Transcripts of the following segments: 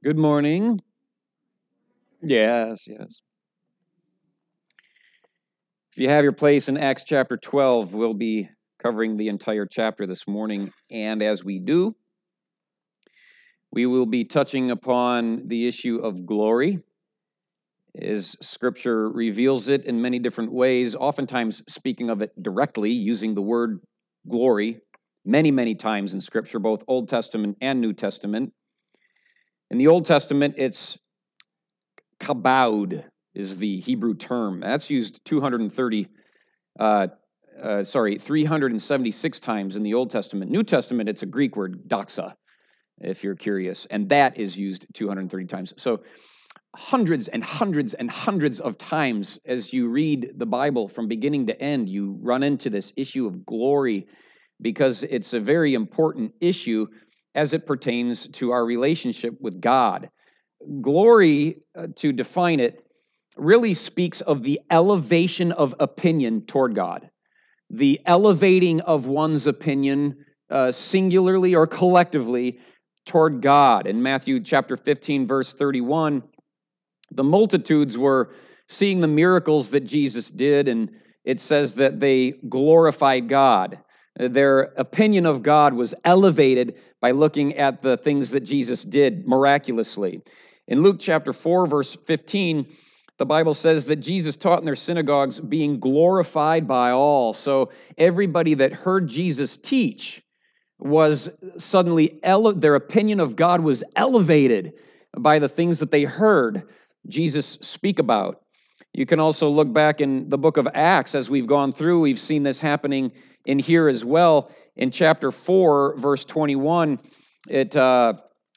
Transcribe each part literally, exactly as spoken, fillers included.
Good morning. Yes, yes. If you have your place in Acts chapter twelve, we'll be covering the entire chapter this morning. And as we do, we will be touching upon the issue of glory, as Scripture reveals it in many different ways, oftentimes speaking of it directly, using the word glory many, many times in Scripture, both Old Testament and New Testament. In the Old Testament, it's kabod is the Hebrew term. That's used two hundred thirty, uh, uh, sorry, three hundred seventy-six times in the Old Testament. New Testament, it's a Greek word, doxa, if you're curious, and that is used two hundred thirty times. So hundreds and hundreds and hundreds of times as you read the Bible from beginning to end, you run into this issue of glory because it's a very important issue as it pertains to our relationship with God. Glory, uh, to define it, really speaks of the elevation of opinion toward God, the elevating of one's opinion uh, singularly or collectively toward God. In Matthew chapter fifteen, verse thirty-one, the multitudes were seeing the miracles that Jesus did, and it says that they glorified God. Their opinion of God was elevated by looking at the things that Jesus did miraculously. In Luke chapter four, verse fifteen, the Bible says that Jesus taught in their synagogues, being glorified by all. So everybody that heard Jesus teach was suddenly, ele- their opinion of God was elevated by the things that they heard Jesus speak about. You can also look back in the book of Acts as we've gone through. We've seen this happening in here as well. In chapter four, verse twenty-one, it uh,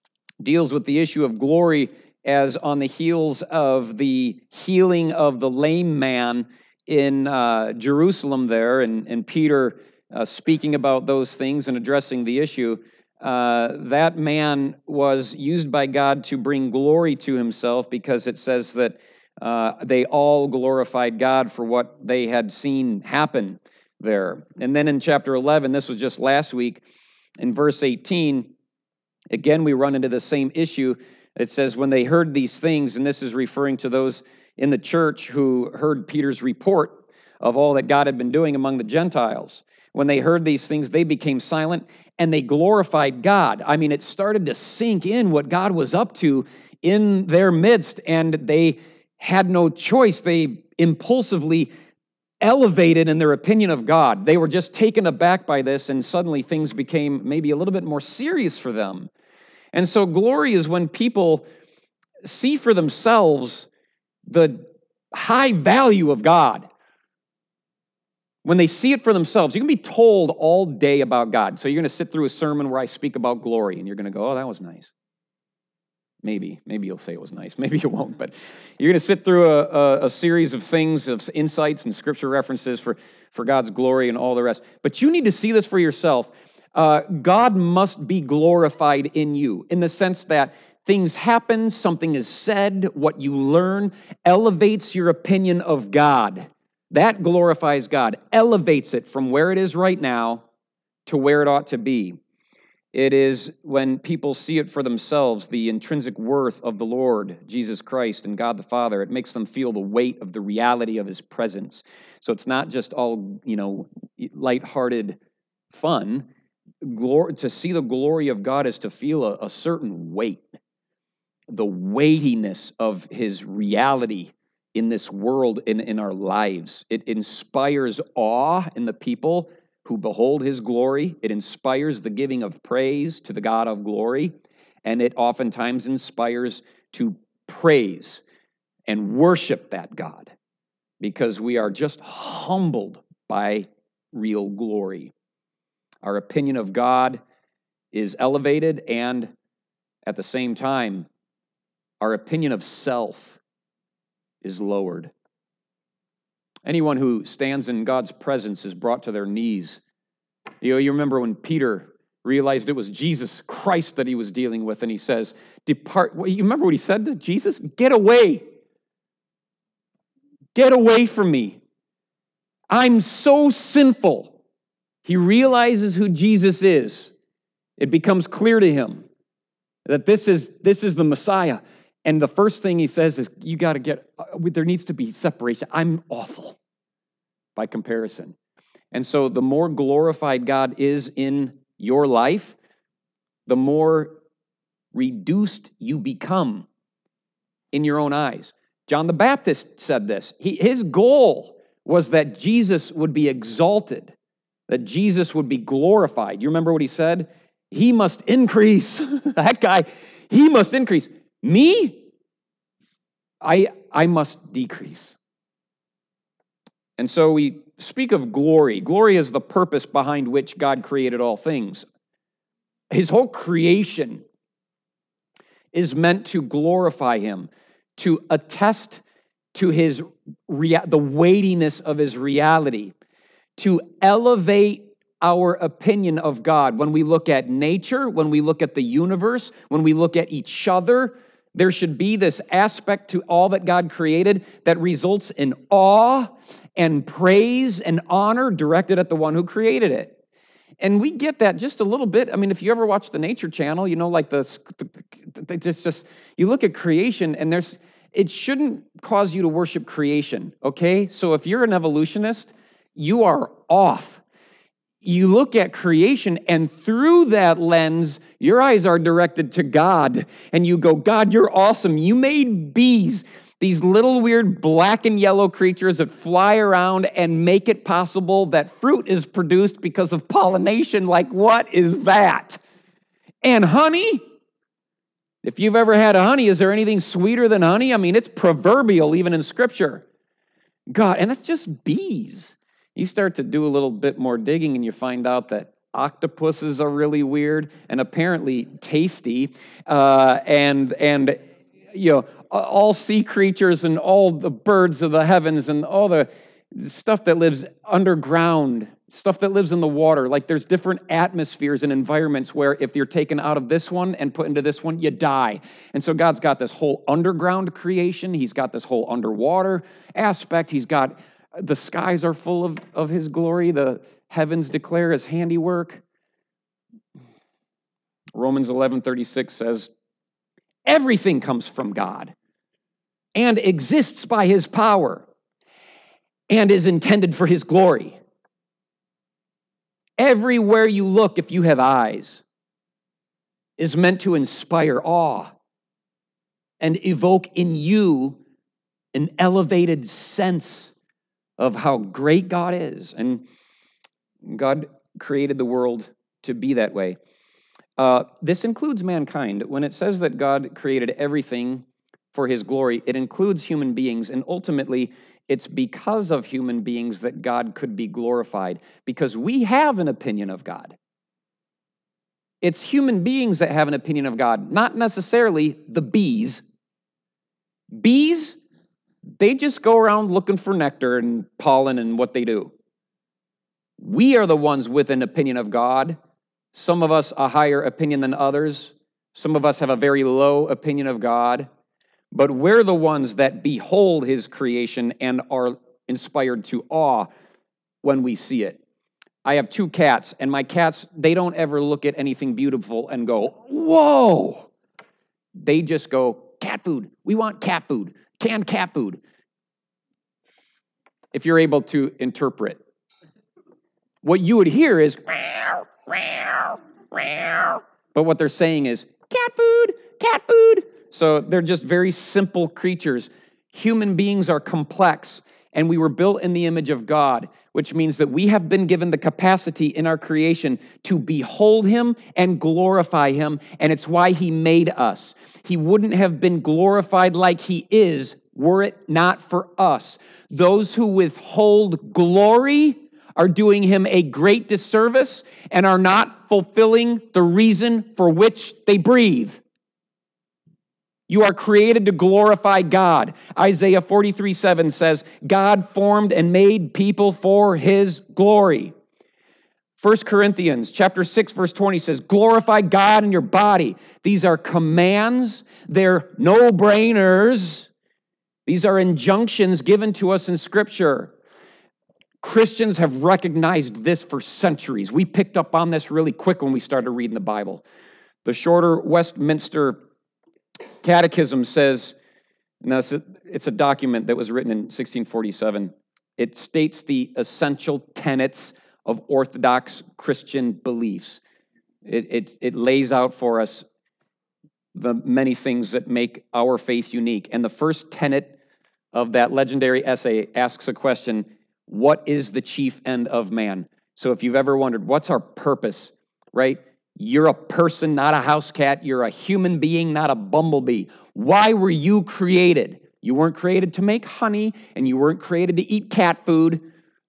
deals with the issue of glory as on the heels of the healing of the lame man in uh, Jerusalem there, and, and Peter uh, speaking about those things and addressing the issue. Uh, that man was used by God to bring glory to himself, because it says that uh, they all glorified God for what they had seen happen there. And then in chapter eleven, this was just last week, in verse eighteen, again, we run into the same issue. It says, when they heard these things, and this is referring to those in the church who heard Peter's report of all that God had been doing among the Gentiles. When they heard these things, they became silent and they glorified God. I mean, it started to sink in what God was up to in their midst, and they had no choice. They impulsively elevated in their opinion of God. They were just taken aback by this, and suddenly things became maybe a little bit more serious for them. And so glory is when people see for themselves the high value of God. When they see it for themselves, you can be told all day about God. So you're going to sit through a sermon where I speak about glory, and you're going to go, oh, that was nice. Maybe. Maybe you'll say it was nice. Maybe you won't. But you're going to sit through a, a, a series of things, of insights and scripture references for, for God's glory and all the rest. But you need to see this for yourself. Uh, God must be glorified in you, in the sense that things happen, something is said, what you learn elevates your opinion of God. That glorifies God, elevates it from where it is right now to where it ought to be. It is when people see it for themselves, the intrinsic worth of the Lord Jesus Christ and God the Father. It makes them feel the weight of the reality of his presence. So it's not just all, you know, lighthearted fun. Glory, to see the glory of God is to feel a, a certain weight, the weightiness of his reality in this world, in, in our lives. It inspires awe in the people who behold his glory. It inspires the giving of praise to the God of glory, and it oftentimes inspires to praise and worship that God, because we are just humbled by real glory. Our opinion of God is elevated, and at the same time, our opinion of self is lowered. Anyone who stands in God's presence is brought to their knees. You know, you remember when Peter realized it was Jesus Christ that he was dealing with, and he says, depart. You remember what he said to Jesus? Get away. Get away from me. I'm so sinful. He realizes who Jesus is. It becomes clear to him that this is this is the Messiah. And the first thing he says is, you got to get, uh, there needs to be separation. I'm awful by comparison. And so the more glorified God is in your life, the more reduced you become in your own eyes. John the Baptist said this. He, his goal was that Jesus would be exalted, that Jesus would be glorified. You remember what he said? He must increase. That guy, he must increase. Me? I, I must decrease. And so we speak of glory. Glory is the purpose behind which God created all things. His whole creation is meant to glorify him, to attest to his rea- the weightiness of his reality, to elevate our opinion of God. When we look at nature, when we look at the universe, when we look at each other, there should be this aspect to all that God created that results in awe and praise and honor directed at the one who created it. And we get that just a little bit. I mean, if you ever watch the Nature Channel, you know, like the, it's just, you look at creation and there's, it shouldn't cause you to worship creation, okay? So if you're an evolutionist, you are off. You look at creation, and through that lens, your eyes are directed to God. And you go, God, you're awesome. You made bees, these little weird black and yellow creatures that fly around and make it possible that fruit is produced because of pollination. Like, what is that? And honey? If you've ever had a honey, is there anything sweeter than honey? I mean, it's proverbial even in Scripture. God, and it's just bees. You start to do a little bit more digging and you find out that octopuses are really weird and apparently tasty, uh, and and you know all sea creatures and all the birds of the heavens and all the stuff that lives underground, stuff that lives in the water. Like there's different atmospheres and environments where if you're taken out of this one and put into this one, you die. And so God's got this whole underground creation. He's got this whole underwater aspect. He's got the skies are full of, of his glory. The heavens declare his handiwork. Romans eleven thirty-six says, everything comes from God and exists by his power and is intended for his glory. Everywhere you look, if you have eyes, is meant to inspire awe and evoke in you an elevated sense of how great God is. And God created the world to be that way. Uh, this includes mankind. When it says that God created everything for his glory, it includes human beings. And ultimately, it's because of human beings that God could be glorified, because we have an opinion of God. It's human beings that have an opinion of God, not necessarily the bees. Bees, they just go around looking for nectar and pollen and what they do. We are the ones with an opinion of God. Some of us a higher opinion than others. Some of us have a very low opinion of God. But we're the ones that behold his creation and are inspired to awe when we see it. I have two cats, and my cats, they don't ever look at anything beautiful and go, whoa! They just go, cat food. We want cat food. Canned cat food. If you're able to interpret. What you would hear is, meow, meow, meow. But what they're saying is, cat food, cat food. So they're just very simple creatures. Human beings are complex, and we were built in the image of God, which means that we have been given the capacity in our creation to behold him and glorify him, and it's why he made us. He wouldn't have been glorified like he is were it not for us. Those who withhold glory are doing him a great disservice and are not fulfilling the reason for which they breathe. You are created to glorify God. Isaiah forty-three seven says, God formed and made people for his glory. First Corinthians chapter six, verse twenty says, glorify God in your body. These are commands. They're no-brainers. These are injunctions given to us in Scripture. Christians have recognized this for centuries. We picked up on this really quick when we started reading the Bible. The Shorter Westminster Catechism says, and that's a, it's a document that was written in sixteen forty-seven. It states the essential tenets of Orthodox Christian beliefs. It, it, it lays out for us the many things that make our faith unique. And the first tenet of that legendary essay asks a question: what is the chief end of man? So if you've ever wondered, what's our purpose, right? You're a person, not a house cat. You're a human being, not a bumblebee. Why were you created? You weren't created to make honey, and you weren't created to eat cat food.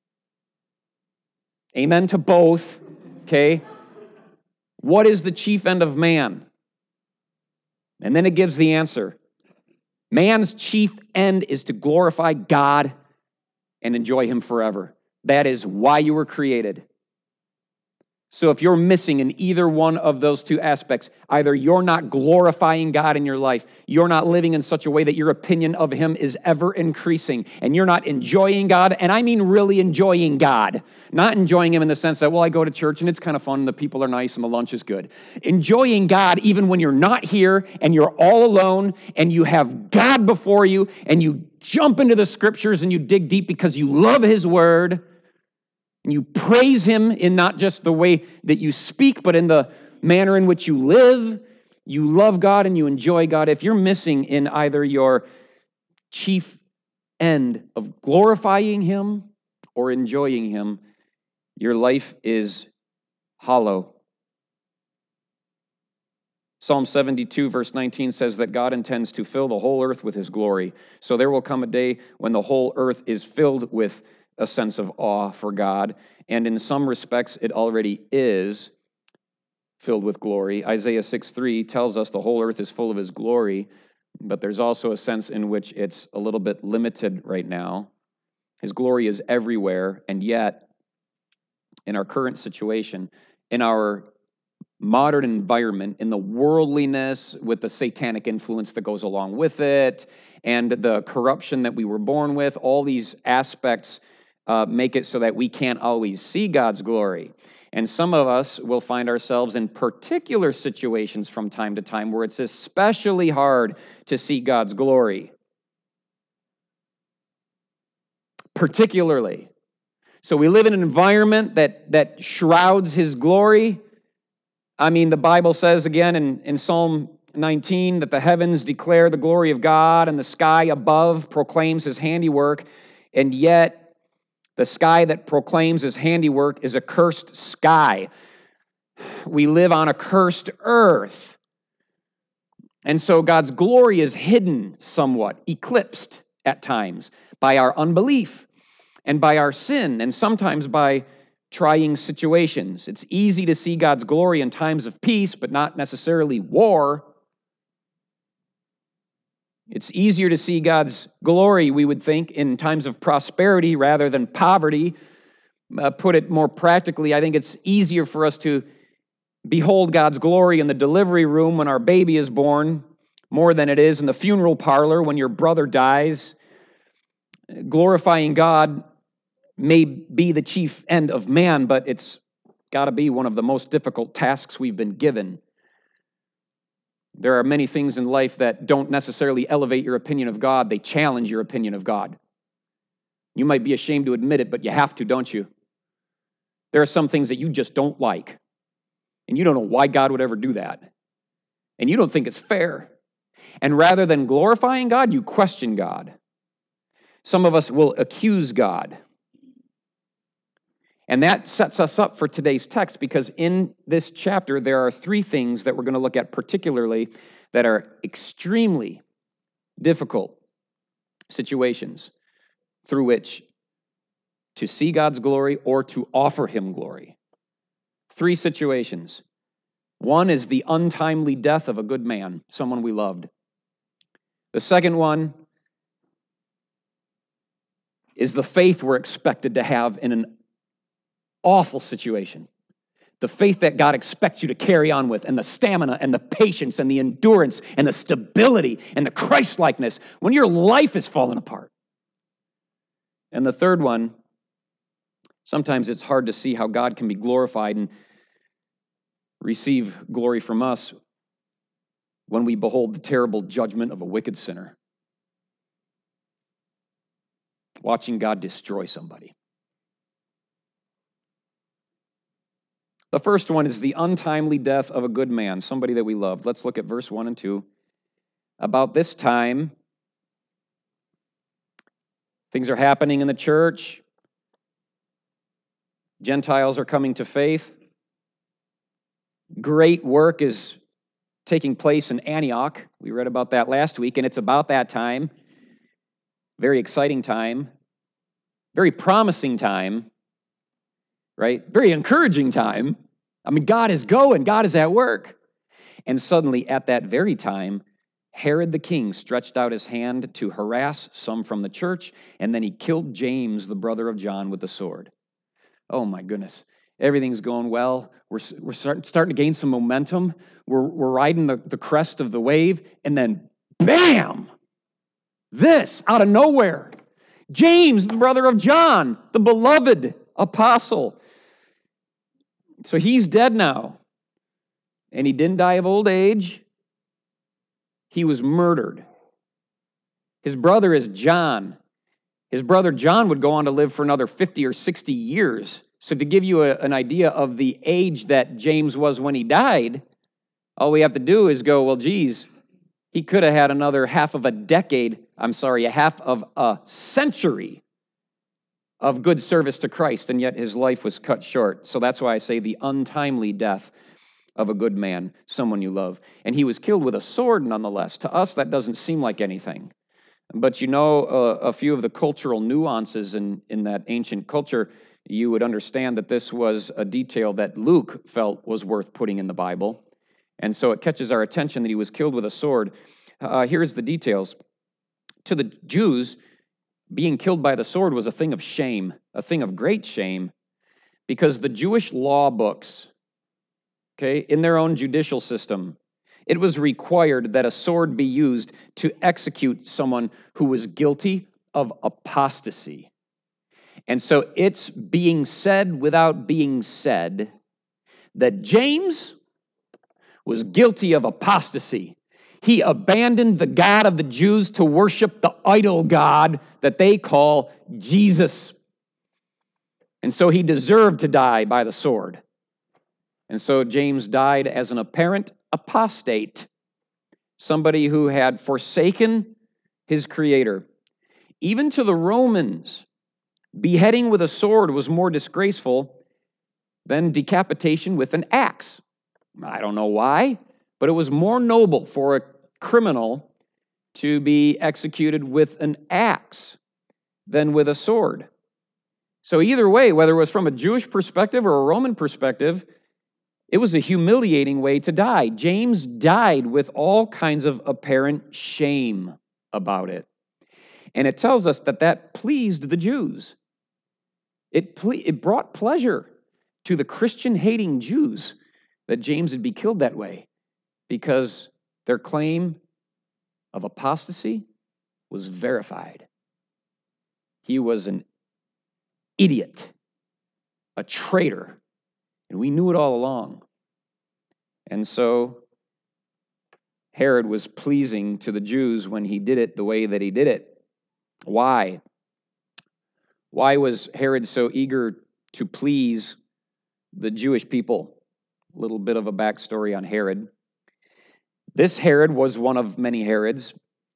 Amen to both, okay? What is the chief end of man? And then it gives the answer. Man's chief end is to glorify God and enjoy Him forever. That is why you were created. So if you're missing in either one of those two aspects, either you're not glorifying God in your life, you're not living in such a way that your opinion of Him is ever increasing, and you're not enjoying God, and I mean really enjoying God, not enjoying Him in the sense that, well, I go to church and it's kind of fun, and the people are nice and the lunch is good. Enjoying God even when you're not here and you're all alone and you have God before you and you jump into the scriptures and you dig deep because you love His word. And you praise Him in not just the way that you speak, but in the manner in which you live. You love God and you enjoy God. If you're missing in either your chief end of glorifying Him or enjoying Him, your life is hollow. Psalm seventy-two, verse nineteen says that God intends to fill the whole earth with His glory. So there will come a day when the whole earth is filled with a sense of awe for God, and in some respects it already is filled with glory. Isaiah six three tells us the whole earth is full of His glory, but there's also a sense in which it's a little bit limited right now. His glory is everywhere, and yet in our current situation, in our modern environment, in the worldliness with the satanic influence that goes along with it, and the corruption that we were born with, all these aspects Uh, make it so that we can't always see God's glory. And some of us will find ourselves in particular situations from time to time where it's especially hard to see God's glory. Particularly. So we live in an environment that, that shrouds His glory. I mean, the Bible says again in, in Psalm nineteen that the heavens declare the glory of God and the sky above proclaims His handiwork, and yet the sky that proclaims His handiwork is a cursed sky. We live on a cursed earth. And so God's glory is hidden somewhat, eclipsed at times by our unbelief and by our sin, and sometimes by trying situations. It's easy to see God's glory in times of peace, but not necessarily war. It's easier to see God's glory, we would think, in times of prosperity rather than poverty. Uh, put it more practically, I think it's easier for us to behold God's glory in the delivery room when our baby is born more than it is in the funeral parlor when your brother dies. Glorifying God may be the chief end of man, but it's got to be one of the most difficult tasks we've been given. There are many things in life that don't necessarily elevate your opinion of God. They challenge your opinion of God. You might be ashamed to admit it, but you have to, don't you? There are some things that you just don't like, and you don't know why God would ever do that, and you don't think it's fair. And rather than glorifying God, you question God. Some of us will accuse God. And that sets us up for today's text, because in this chapter, there are three things that we're going to look at particularly that are extremely difficult situations through which to see God's glory or to offer Him glory. Three situations. One is the untimely death of a good man, someone we loved. The second one is the faith we're expected to have in an awful situation. The faith that God expects you to carry on with, and the stamina and the patience and the endurance and the stability and the Christ-likeness when your life is falling apart. And the third one, sometimes it's hard to see how God can be glorified and receive glory from us when we behold the terrible judgment of a wicked sinner. Watching God destroy somebody. The first one is the untimely death of a good man, somebody that we loved. Let's look at verse one and two. About this time, things are happening in the church. Gentiles are coming to faith. Great work is taking place in Antioch. We read about that last week, and it's about that time. Very exciting time. Very promising time. Right? Very encouraging time. I mean, God is going. God is at work. And suddenly, at that very time, Herod the king stretched out his hand to harass some from the church, and then he killed James, the brother of John, with the sword. Oh my goodness. Everything's going well. We're, we're start, starting to gain some momentum. We're, we're riding the, the crest of the wave, and then bam! This, out of nowhere. James, the brother of John, the beloved apostle. So he's dead now. And he didn't die of old age. He was murdered. His brother is John. His brother John would go on to live for another fifty or sixty years. So to give you a, an idea of the age that James was when he died, all we have to do is go, well, geez, he could have had another half of a decade, I'm sorry, a half of a century of good service to Christ, and yet his life was cut short. So that's why I say the untimely death of a good man, someone you love. And he was killed with a sword nonetheless. To us, that doesn't seem like anything. But you know uh, a few of the cultural nuances in, in that ancient culture, you would understand that this was a detail that Luke felt was worth putting in the Bible. And so it catches our attention that he was killed with a sword. Uh, here's the details. To the Jews, being killed by the sword was a thing of shame, a thing of great shame, because the Jewish law books, okay, in their own judicial system, it was required that a sword be used to execute someone who was guilty of apostasy. And so it's being said without being said that James was guilty of apostasy. He abandoned the God of the Jews to worship the idol God that they call Jesus. And so he deserved to die by the sword. And so James died as an apparent apostate, somebody who had forsaken his Creator. Even to the Romans, beheading with a sword was more disgraceful than decapitation with an axe. I don't know why, but it was more noble for a criminal to be executed with an axe than with a sword. So either way, whether it was from a Jewish perspective or a Roman perspective, it was a humiliating way to die. James died with all kinds of apparent shame about it. And it tells us that that pleased the Jews. It, ple- it brought pleasure to the Christian-hating Jews that James would be killed that way, because their claim of apostasy was verified. He was an idiot, a traitor, and we knew it all along. And so Herod was pleasing to the Jews when he did it the way that he did it. Why? Why was Herod so eager to please the Jewish people? A little bit of a backstory on Herod. This Herod was one of many Herods.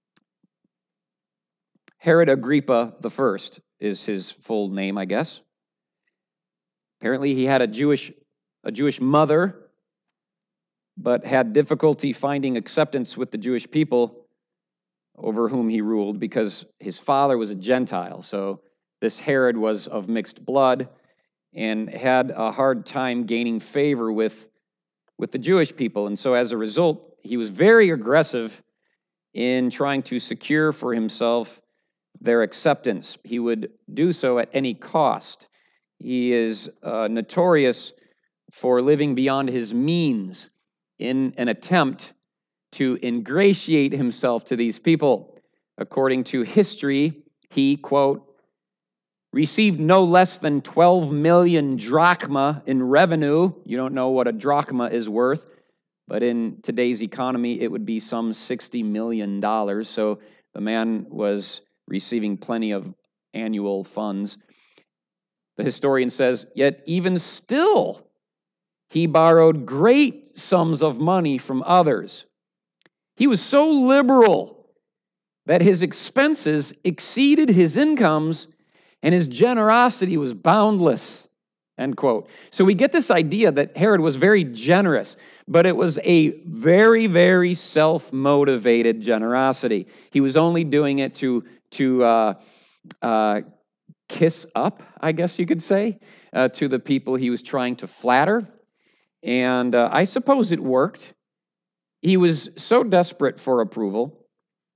Herod Agrippa the First is his full name, I guess. Apparently he had a Jewish, a Jewish mother, but had difficulty finding acceptance with the Jewish people over whom he ruled because his father was a Gentile. So this Herod was of mixed blood and had a hard time gaining favor with, with the Jewish people. And so as a result, he was very aggressive in trying to secure for himself their acceptance. He would do so at any cost. He is uh, notorious for living beyond his means in an attempt to ingratiate himself to these people. According to history, he, quote, received no less than twelve million drachma in revenue. You don't know what a drachma is worth. but in today's economy, it would be some sixty million dollars. So the man was receiving plenty of annual funds. The historian says, yet even still, he borrowed great sums of money from others. He was so liberal that his expenses exceeded his incomes and his generosity was boundless, end quote. So we get this idea that Herod was very generous, but it was a very, very self-motivated generosity. He was only doing it to, to uh, uh, kiss up, I guess you could say, uh, to the people he was trying to flatter. And uh, I suppose it worked. He was so desperate for approval.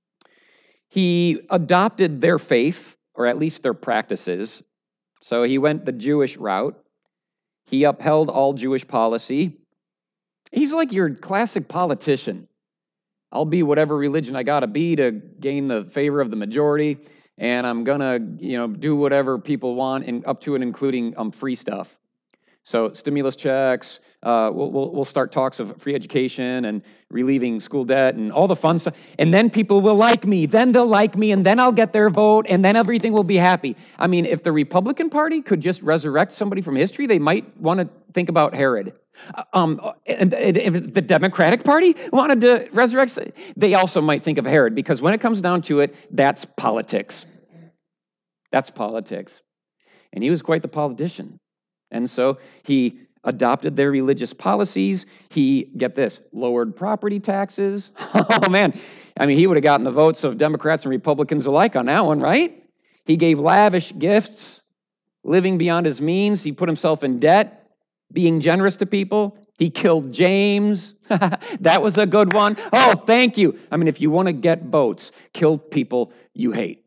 He adopted their faith, or at least their practices. So he went the Jewish route. He upheld all Jewish policy. He's like your classic politician. I'll be whatever religion I gotta be to gain the favor of the majority, and I'm gonna, you know, do whatever people want, and up to and including um, free stuff. So stimulus checks, uh, we'll, we'll, we'll start talks of free education and relieving school debt and all the fun stuff. And then people will like me, then they'll like me, and then I'll get their vote, and then everything will be happy. I mean, if the Republican Party could just resurrect somebody from history, they might want to think about Herod. Um, and if the Democratic Party wanted to resurrect, they also might think of Herod, because when it comes down to it, that's politics. That's politics. And he was quite the politician. And so he adopted their religious policies. He, get this, lowered property taxes. Oh, man. I mean, he would have gotten the votes of Democrats and Republicans alike on that one, right? He gave lavish gifts, living beyond his means. He put himself in debt, being generous to people. He killed James. That was a good one. Oh, thank you. I mean, if you want to get votes, kill people you hate.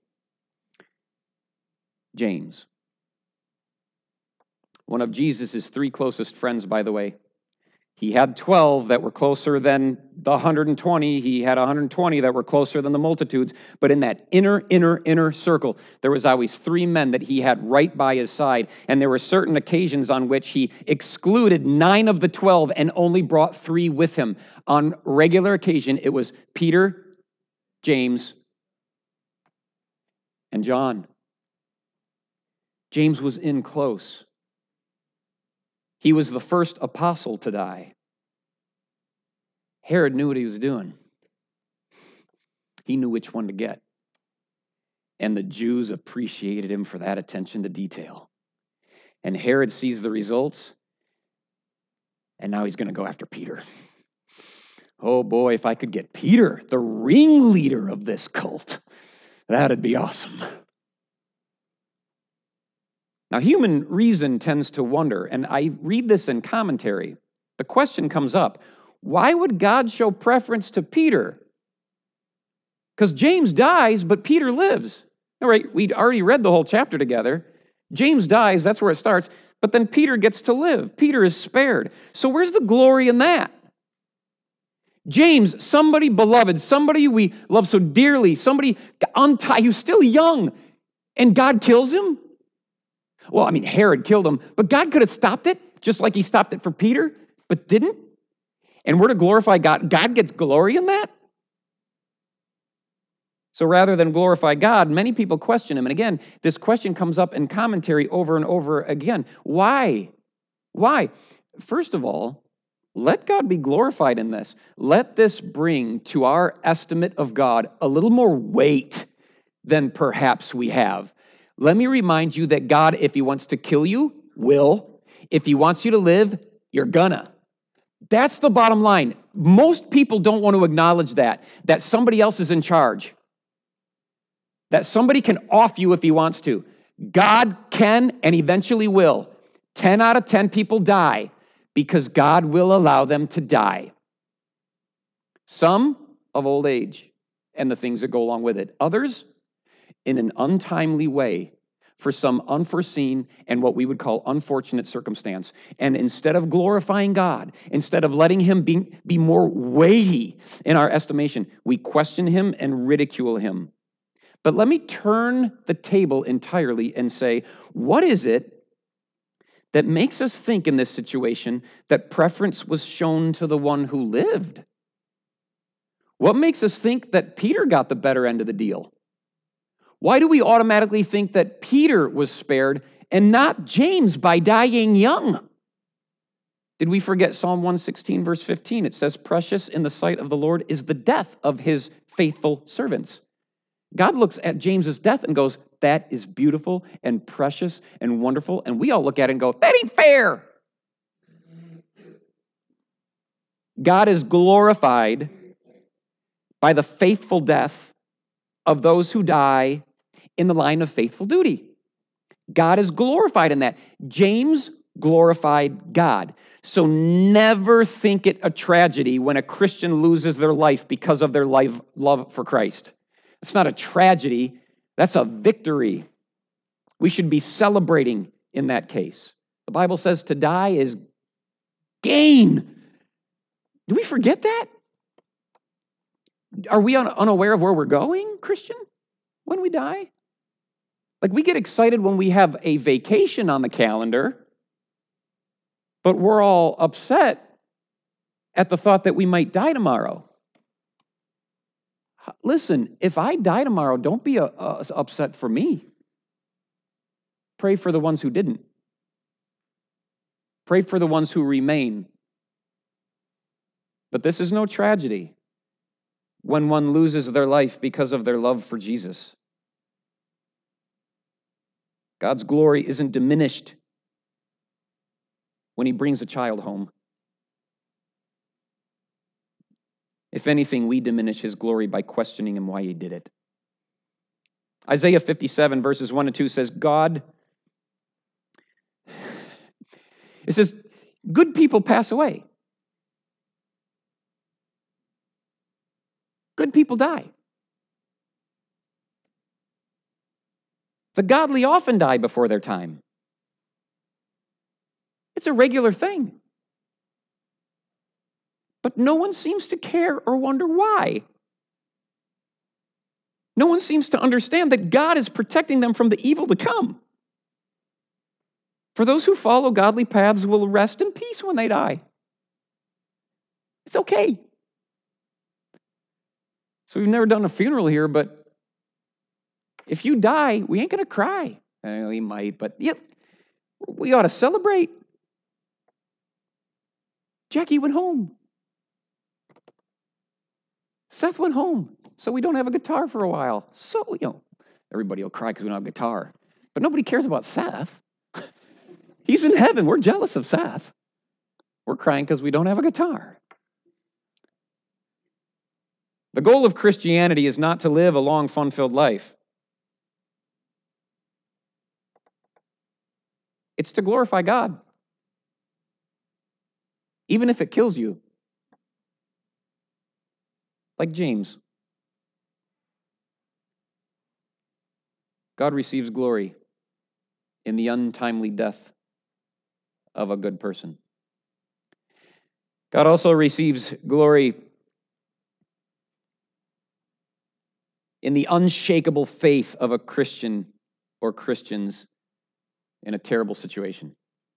James. One of Jesus' three closest friends, by the way. He had twelve that were closer than the one hundred twenty. He had one hundred twenty that were closer than the multitudes. But in that inner, inner, inner circle, there was always three men that he had right by his side. And there were certain occasions on which he excluded nine of the twelve and only brought three with him. On regular occasion, it was Peter, James, and John. James was in close. He was the first apostle to die. Herod knew what he was doing. He knew which one to get. And the Jews appreciated him for that attention to detail. And Herod sees the results, and now he's going to go after Peter. Oh boy, if I could get Peter, the ringleader of this cult, that'd be awesome. Now, human reason tends to wonder, and I read this in commentary. The question comes up, why would God show preference to Peter? Because James dies, but Peter lives. All right, we'd already read the whole chapter together. James dies, that's where it starts, but then Peter gets to live. Peter is spared. So where's the glory in that? James, somebody beloved, somebody we love so dearly, somebody untied, who's still young, and God kills him? Well, I mean, Herod killed him, but God could have stopped it, just like he stopped it for Peter, but didn't. And we're to glorify God. God gets glory in that? So rather than glorify God, many people question him. And again, this question comes up in commentary over and over again. Why? Why? First of all, let God be glorified in this. Let this bring to our estimate of God a little more weight than perhaps we have. Let me remind you that God, if he wants to kill you, will. If he wants you to live, you're gonna. That's the bottom line. Most people don't want to acknowledge that, that somebody else is in charge, that somebody can off you if he wants to. God can and eventually will. ten out of ten people die because God will allow them to die. Some of old age and the things that go along with it. Others in an untimely way for some unforeseen and what we would call unfortunate circumstance. And instead of glorifying God, instead of letting him be, be more weighty in our estimation, we question him and ridicule him. But let me turn the table entirely and say, what is it that makes us think in this situation that preference was shown to the one who lived? What makes us think that Peter got the better end of the deal? Why do we automatically think that Peter was spared and not James by dying young? Did we forget Psalm one sixteen, verse fifteen? It says, "Precious in the sight of the Lord is the death of his faithful servants." God looks at James's death and goes, that is beautiful and precious and wonderful. And we all look at it and go, that ain't fair. God is glorified by the faithful death of those who die in the line of faithful duty. God is glorified in that. James glorified God. So never think it a tragedy when a Christian loses their life because of their life, love for Christ. It's not a tragedy. That's a victory. We should be celebrating in that case. The Bible says to die is gain. Do we forget that? Are we un- unaware of where we're going, Christian, when we die? Like, we get excited when we have a vacation on the calendar, but we're all upset at the thought that we might die tomorrow. Listen, if I die tomorrow, don't be uh, uh, upset for me. Pray for the ones who didn't. Pray for the ones who remain. But this is no tragedy when one loses their life because of their love for Jesus. God's glory isn't diminished when he brings a child home. If anything, we diminish his glory by questioning him why he did it. Isaiah fifty-seven, verses one and two says, God, it says, good people pass away. Good people die. The godly often die before their time. It's a regular thing. But no one seems to care or wonder why. No one seems to understand that God is protecting them from the evil to come. For those who follow godly paths will rest in peace when they die. It's okay. So we've never done a funeral here, but if you die, we ain't going to cry. Eh, we might, but yep, we ought to celebrate. Jackie went home. Seth went home, so we don't have a guitar for a while. So, you know, everybody will cry because we don't have a guitar. But nobody cares about Seth. He's in heaven. We're jealous of Seth. We're crying because we don't have a guitar. The goal of Christianity is not to live a long, fun-filled life. It's to glorify God, even if it kills you. Like James. God receives glory in the untimely death of a good person. God also receives glory in the unshakable faith of a Christian or Christians in a terrible situation.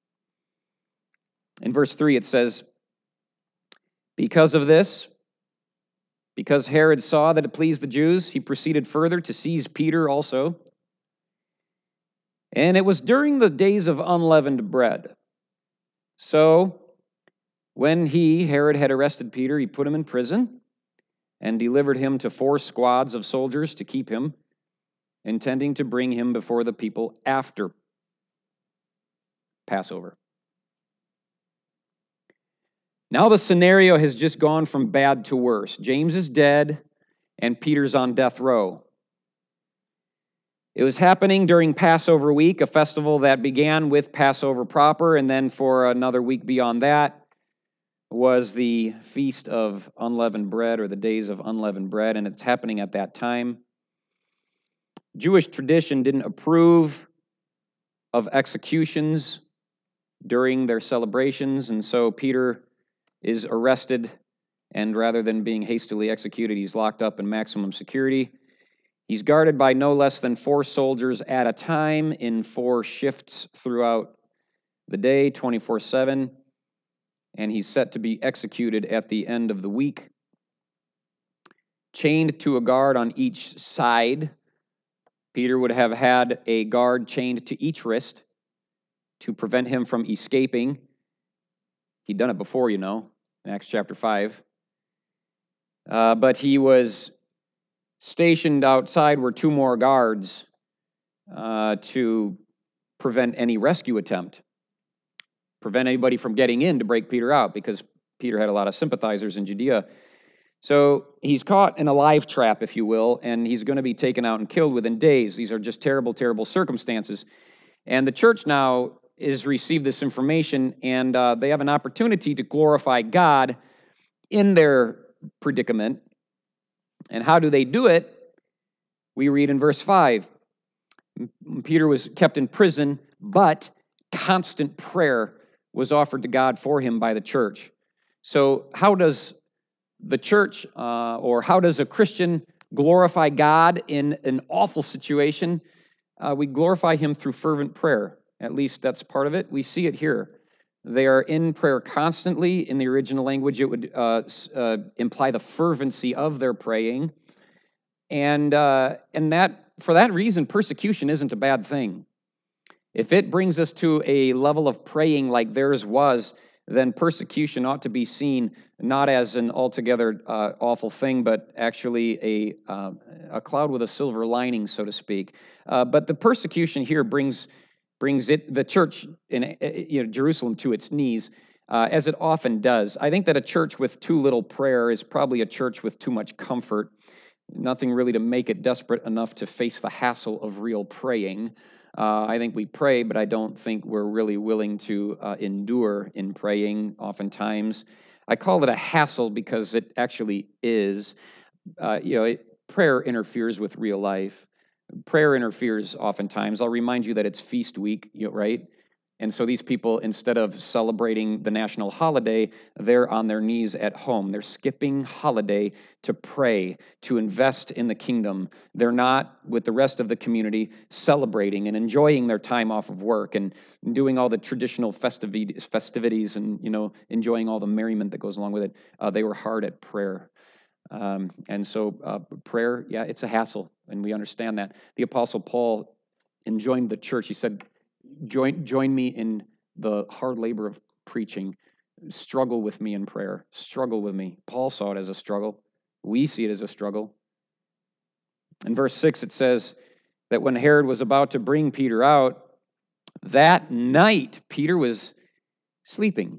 In verse three, it says, because of this, because Herod saw that it pleased the Jews, he proceeded further to seize Peter also. And it was during the days of unleavened bread. So when he, Herod, had arrested Peter, he put him in prison and delivered him to four squads of soldiers to keep him, intending to bring him before the people after Passover. Now the scenario has just gone from bad to worse. James is dead, and Peter's on death row. It was happening during Passover week, a festival that began with Passover proper, and then for another week beyond that was the Feast of Unleavened Bread, or the Days of Unleavened Bread, and it's happening at that time. Jewish tradition didn't approve of executions during their celebrations, and so Peter is arrested, and rather than being hastily executed, he's locked up in maximum security. He's guarded by no less than four soldiers at a time in four shifts throughout the day, twenty-four seven, and he's set to be executed at the end of the week. Chained to a guard on each side. Peter would have had a guard chained to each wrist to prevent him from escaping. He'd done it before, you know, in Acts chapter five. Uh, but he was stationed outside were two more guards uh, to prevent any rescue attempt, prevent anybody from getting in to break Peter out, because Peter had a lot of sympathizers in Judea. So he's caught in a live trap, if you will, and he's going to be taken out and killed within days. These are just terrible, terrible circumstances. And the church now has received this information, and uh, they have an opportunity to glorify God in their predicament. And how do they do it? We read in verse five. Peter was kept in prison, but constant prayer was offered to God for him by the church. So how does the church, uh, or how does a Christian glorify God in an awful situation? Uh, we glorify him through fervent prayer. At least that's part of it. We see it here. They are in prayer constantly. In the original language, it would uh, uh, imply the fervency of their praying. And uh, and that for that reason, persecution isn't a bad thing. If it brings us to a level of praying like theirs was, then persecution ought to be seen not as an altogether uh, awful thing, but actually a uh, a cloud with a silver lining, so to speak. Uh, but the persecution here brings brings it the church in you know Jerusalem to its knees, uh, as it often does. I think that a church with too little prayer is probably a church with too much comfort. Nothing really to make it desperate enough to face the hassle of real praying. Uh, I think we pray, but I don't think we're really willing to uh, endure in praying oftentimes. I call it a hassle because it actually is. Uh, you know, it, prayer interferes with real life. Prayer interferes oftentimes. I'll remind you that it's feast week, you know, right? And so these people, instead of celebrating the national holiday, they're on their knees at home. They're skipping holiday to pray, to invest in the kingdom. They're not, with the rest of the community, celebrating and enjoying their time off of work and doing all the traditional festivities, festivities and, you know, enjoying all the merriment that goes along with it. Uh, they were hard at prayer. Um, and so uh, prayer, yeah, it's a hassle, and we understand that. The Apostle Paul enjoined the church. He said, Join, join me in the hard labor of preaching. Struggle with me in prayer. Struggle with me. Paul saw it as a struggle. We see it as a struggle. In verse six, it says that when Herod was about to bring Peter out, that night Peter was sleeping,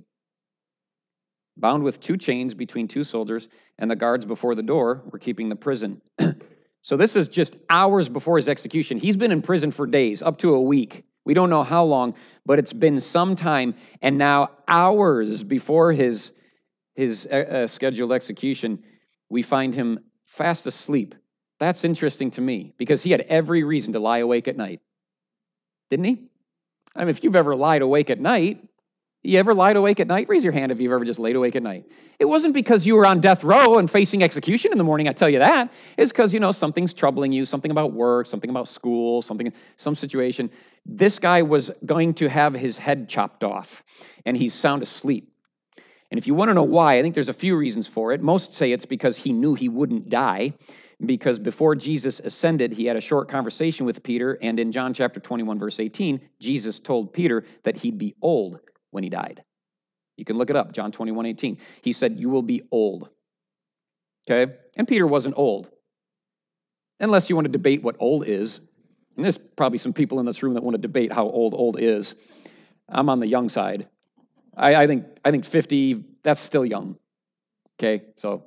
bound with two chains between two soldiers, and the guards before the door were keeping the prison. So this is just hours before his execution. He's been in prison for days, up to a week. We don't know how long, but it's been some time, and now hours before his, his uh, scheduled execution, we find him fast asleep. That's interesting to me, because he had every reason to lie awake at night. Didn't he? I mean, if you've ever lied awake at night, you ever lied awake at night? Raise your hand if you've ever just laid awake at night. It wasn't because you were on death row and facing execution in the morning, I tell you that. It's because, you know, something's troubling you, something about work, something about school, something, some situation. This guy was going to have his head chopped off, and he's sound asleep. And if you want to know why, I think there's a few reasons for it. Most say it's because he knew he wouldn't die, because before Jesus ascended, he had a short conversation with Peter, and in John chapter twenty-one, verse eighteen, Jesus told Peter that he'd be old when he died. You can look it up, John twenty-one, eighteen. He said, you will be old. Okay? And Peter wasn't old. Unless you want to debate what old is. And there's probably some people in this room that want to debate how old old is. I'm on the young side. I, I think I think fifty, that's still young. Okay? So,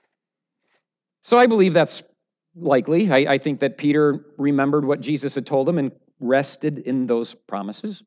so I believe that's likely. I, I think that Peter remembered what Jesus had told him and rested in those promises.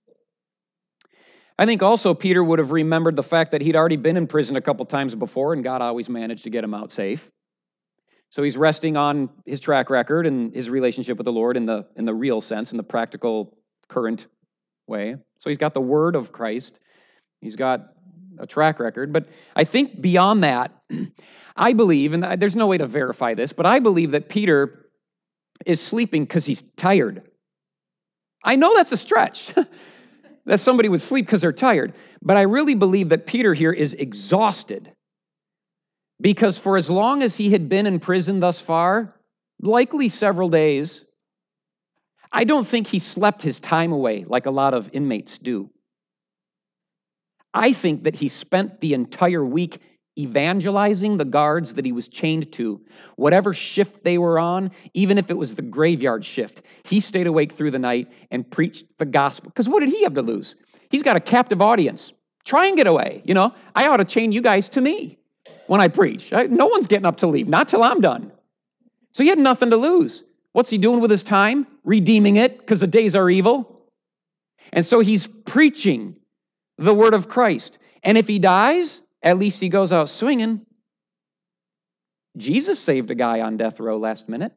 I think also Peter would have remembered the fact that he'd already been in prison a couple times before, and God always managed to get him out safe. So he's resting on his track record and his relationship with the Lord in the in the real sense, in the practical, current way. So he's got the word of Christ. He's got a track record. But I think beyond that, I believe, and there's no way to verify this, but I believe that Peter is sleeping because he's tired. I know that's a stretch. that somebody would sleep because they're tired. But I really believe that Peter here is exhausted because for as long as he had been in prison thus far, likely several days, I don't think he slept his time away like a lot of inmates do. I think that he spent the entire week evangelizing the guards that he was chained to, whatever shift they were on, even if it was the graveyard shift. He stayed awake through the night and preached the gospel. Because what did he have to lose? He's got a captive audience. Try and get away. You know, I ought to chain you guys to me when I preach. I, no one's getting up to leave, not till I'm done. So he had nothing to lose. What's he doing with his time? Redeeming it because the days are evil. And so he's preaching the word of Christ. And if he dies, at least he goes out swinging. Jesus saved a guy on death row last minute.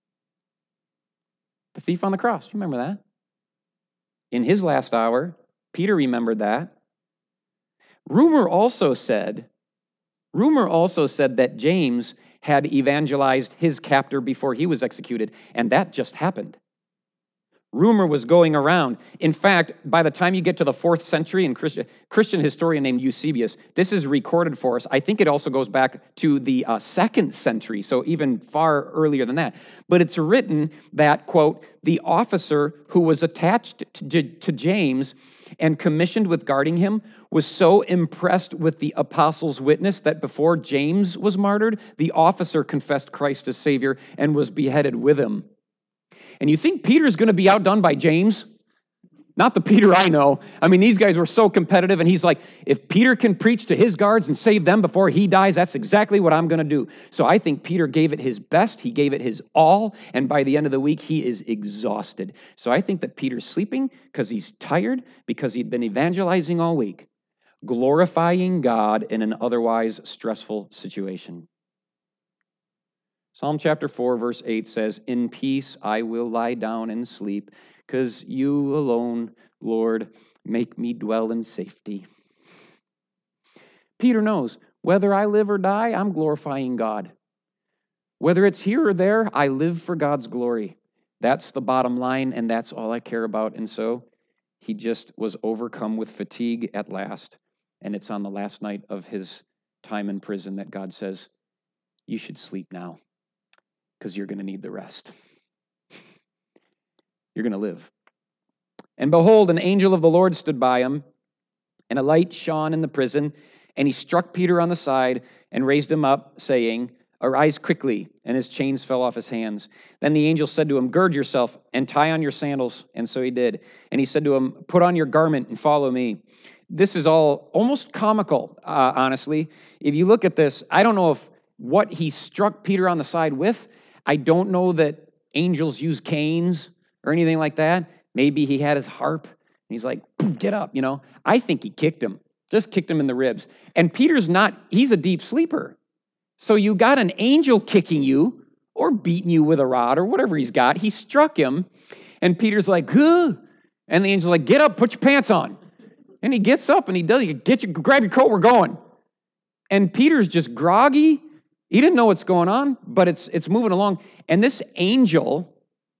The thief on the cross. You remember that? In his last hour, Peter remembered that. Rumor also said, rumor also said that James had evangelized his captor before he was executed, and that just happened. Rumor was going around. In fact, by the time you get to the fourth century, and Christian, Christian historian named Eusebius, this is recorded for us. I think it also goes back to the uh, second century, so even far earlier than that. But it's written that, quote, the officer who was attached to, to James and commissioned with guarding him was so impressed with the apostles' witness that before James was martyred, the officer confessed Christ as Savior and was beheaded with him. And you think Peter's going to be outdone by James? Not the Peter I know. I mean, these guys were so competitive, and he's like, if Peter can preach to his guards and save them before he dies, that's exactly what I'm going to do. So I think Peter gave it his best. He gave it his all, and by the end of the week, he is exhausted. So I think that Peter's sleeping because he's tired, because he'd been evangelizing all week, glorifying God in an otherwise stressful situation. Psalm chapter four, verse eight says, in peace I will lie down and sleep, because you alone, Lord, make me dwell in safety. Peter knows, whether I live or die, I'm glorifying God. Whether it's here or there, I live for God's glory. That's the bottom line, and that's all I care about. And so he just was overcome with fatigue at last, and it's on the last night of his time in prison that God says, you should sleep now, because you're going to need the rest. You're going to live. And behold, an angel of the Lord stood by him, and a light shone in the prison, and he struck Peter on the side and raised him up, saying, arise quickly, and his chains fell off his hands. Then the angel said to him, gird yourself and tie on your sandals. And so he did. And he said to him, put on your garment and follow me. This is all almost comical, uh, honestly. If you look at this, I don't know if what he struck Peter on the side with, I don't know that angels use canes or anything like that. Maybe he had his harp, and he's like, get up, you know. I think he kicked him, just kicked him in the ribs. And Peter's not, he's a deep sleeper. So you got an angel kicking you or beating you with a rod or whatever he's got. He struck him, and Peter's like, huh? And the angel's like, get up, put your pants on. And he gets up, and he does, get your, grab your coat, we're going. And Peter's just groggy. He didn't know what's going on, but it's it's moving along. And this angel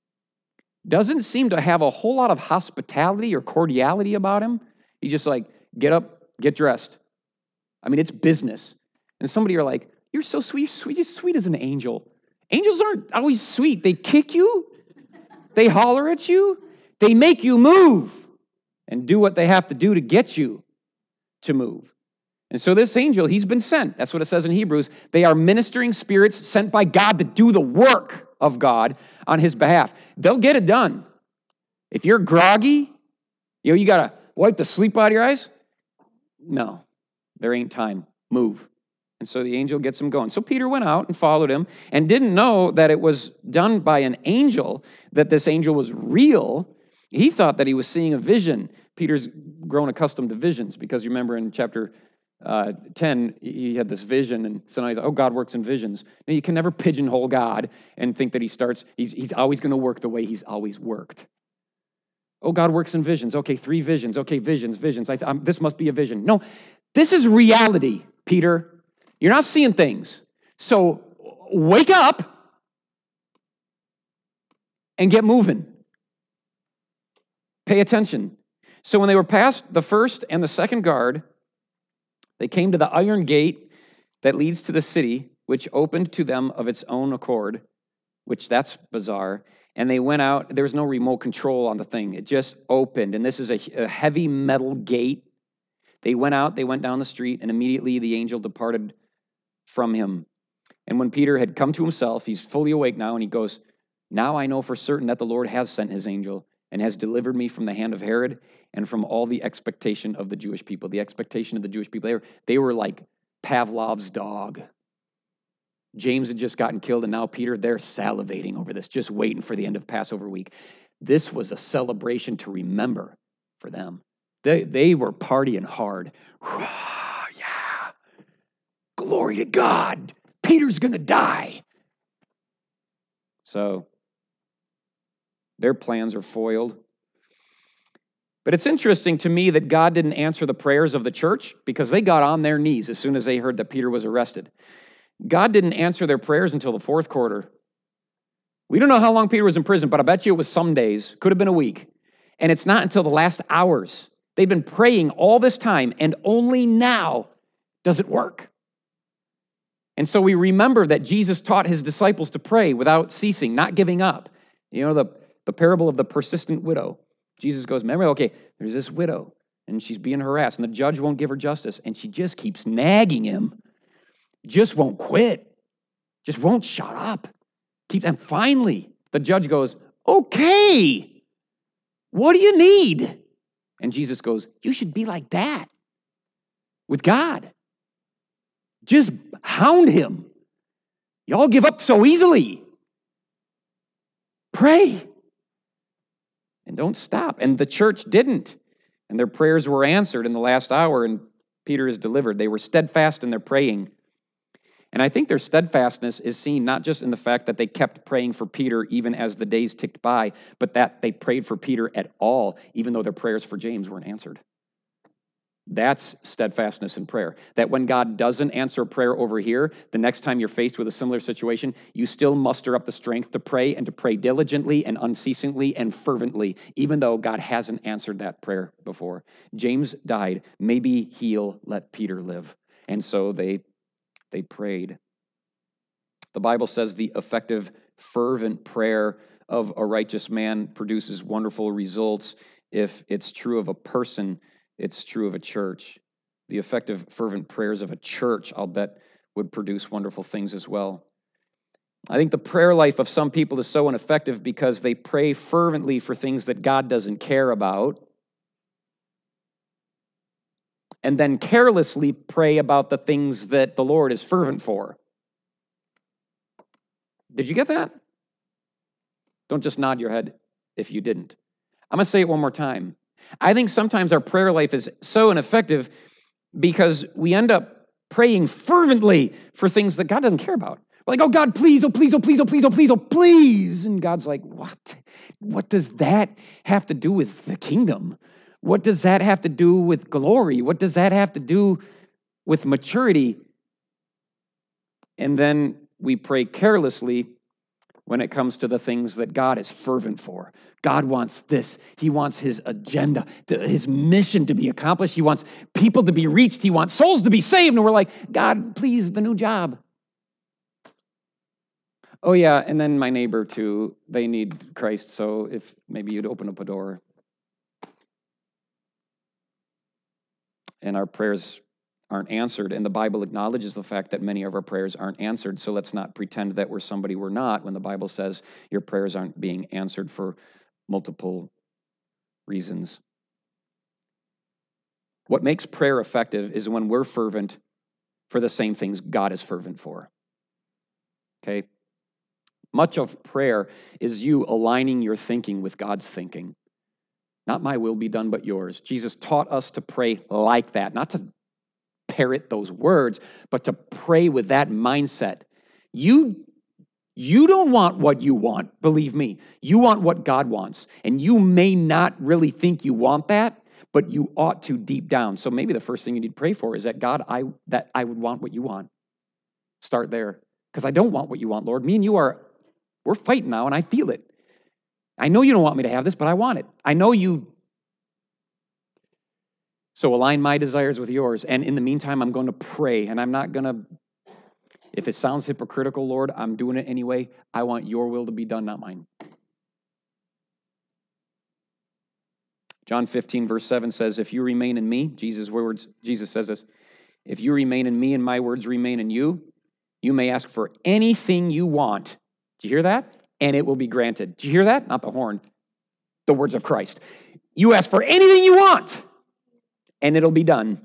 doesn't seem to have a whole lot of hospitality or cordiality about him. He's just like, get up, get dressed. I mean, it's business. And somebody are like, you're so sweet, sweet, you're sweet as an angel. Angels aren't always sweet. They kick you. They holler at you. They make you move and do what they have to do to get you to move. And so this angel, he's been sent. That's what it says in Hebrews. They are ministering spirits sent by God to do the work of God on his behalf. They'll get it done. If you're groggy, you know, you got to wipe the sleep out of your eyes. No, there ain't time. Move. And so the angel gets him going. So Peter went out and followed him and didn't know that it was done by an angel, that this angel was real. He thought that he was seeing a vision. Peter's grown accustomed to visions because you remember in chapter Uh, ten, he had this vision, and so now he's like, oh, God works in visions. Now, you can never pigeonhole God and think that he starts, he's, he's always going to work the way he's always worked. Oh, God works in visions. Okay, three visions. Okay, visions, visions. I, I'm, this must be a vision. No, this is reality, Peter. You're not seeing things. So wake up and get moving. Pay attention. So when they were past the first and the second guard, they came to the iron gate that leads to the city, which opened to them of its own accord, which that's bizarre. And they went out. There was no remote control on the thing. It just opened. And this is a, a heavy metal gate. They went out, they went down the street, and immediately the angel departed from him. And when Peter had come to himself, he's fully awake now, and he goes, now I know for certain that the Lord has sent his angel and has delivered me from the hand of Herod and from all the expectation of the Jewish people. The expectation of the Jewish people, they were, they were like Pavlov's dog. James had just gotten killed, and now Peter, they're salivating over this, just waiting for the end of Passover week. This was a celebration to remember for them. They, they were partying hard. Yeah. Glory to God. Peter's going to die. So their plans are foiled. But it's interesting to me that God didn't answer the prayers of the church because they got on their knees as soon as they heard that Peter was arrested. God didn't answer their prayers until the fourth quarter. We don't know how long Peter was in prison, but I bet you it was some days. Could have been a week. And it's not until the last hours. They've been praying all this time, and only now does it work. And so we remember that Jesus taught his disciples to pray without ceasing, not giving up. You know, the, the parable of the persistent widow. Jesus goes, remember, okay, there's this widow, and she's being harassed, and the judge won't give her justice, and she just keeps nagging him. Just won't quit. Just won't shut up. Keep, and finally, the judge goes, okay, what do you need? And Jesus goes, you should be like that with God. Just hound him. Y'all give up so easily. Pray. And don't stop. And the church didn't. And their prayers were answered in the last hour, and Peter is delivered. They were steadfast in their praying. And I think their steadfastness is seen not just in the fact that they kept praying for Peter even as the days ticked by, but that they prayed for Peter at all, even though their prayers for James weren't answered. That's steadfastness in prayer. That when God doesn't answer a prayer over here, the next time you're faced with a similar situation, you still muster up the strength to pray and to pray diligently and unceasingly and fervently, even though God hasn't answered that prayer before. James died. Maybe he'll let Peter live. And so they They prayed. The Bible says the effective, fervent prayer of a righteous man produces wonderful results. If it's true of a person, it's true of a church. The effective, fervent prayers of a church, I'll bet, would produce wonderful things as well. I think the prayer life of some people is so ineffective because they pray fervently for things that God doesn't care about, and then carelessly pray about the things that the Lord is fervent for. Did you get that? Don't just nod your head if you didn't. I'm going to say it one more time. I think sometimes our prayer life is so ineffective because we end up praying fervently for things that God doesn't care about. We're like, oh God, please, oh please, oh please, oh please, oh please, oh please. And God's like, what? What does that have to do with the kingdom? What does that have to do with glory? What does that have to do with maturity? And then we pray carelessly when it comes to the things that God is fervent for. God wants this. He wants his agenda, to, his mission to be accomplished. He wants people to be reached. He wants souls to be saved. And we're like, God, please, the new job. Oh yeah, and then my neighbor too, they need Christ. So if maybe you'd open up a door. And our prayers aren't answered. And the Bible acknowledges the fact that many of our prayers aren't answered. So let's not pretend that we're somebody we're not when the Bible says your prayers aren't being answered for multiple reasons. What makes prayer effective is when we're fervent for the same things God is fervent for. Okay? Much of prayer is you aligning your thinking with God's thinking. Not my will be done, but yours. Jesus taught us to pray like that, not to parrot those words, but to pray with that mindset. You, you don't want what you want, believe me. You want what God wants. And you may not really think you want that, but you ought to deep down. So maybe the first thing you need to pray for is that, God, I that I would want what you want. Start there. Because I don't want what you want, Lord. Me and you are, we're fighting now, and I feel it. I know you don't want me to have this, but I want it. I know you So align my desires with yours. And in the meantime, I'm going to pray. And I'm not going to, if it sounds hypocritical, Lord, I'm doing it anyway. I want your will to be done, not mine. John fifteen, verse seven says, if you remain in me, Jesus' words, Jesus says this, if you remain in me and my words remain in you, you may ask for anything you want. Do you hear that? And it will be granted. Do you hear that? Not the horn. The words of Christ. You ask for anything you want, and it'll be done.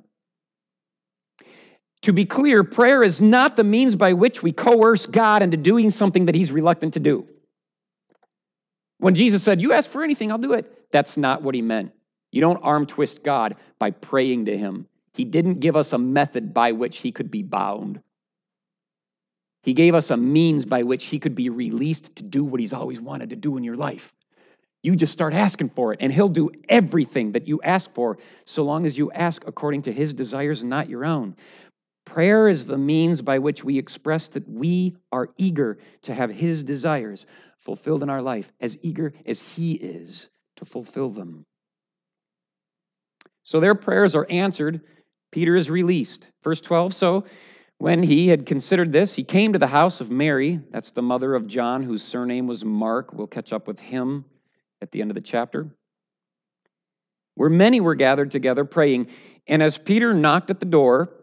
To be clear, prayer is not the means by which we coerce God into doing something that he's reluctant to do. When Jesus said, you ask for anything, I'll do it, that's not what he meant. You don't arm twist God by praying to him. He didn't give us a method by which he could be bound. He gave us a means by which he could be released to do what he's always wanted to do in your life. You just start asking for it, and he'll do everything that you ask for, so long as you ask according to his desires and not your own. Prayer is the means by which we express that we are eager to have his desires fulfilled in our life, as eager as he is to fulfill them. So their prayers are answered. Peter is released. Verse twelve, so when he had considered this, he came to the house of Mary. That's the mother of John, whose surname was Mark. We'll catch up with him at the end of the chapter. Where many were gathered together praying. And as Peter knocked at the door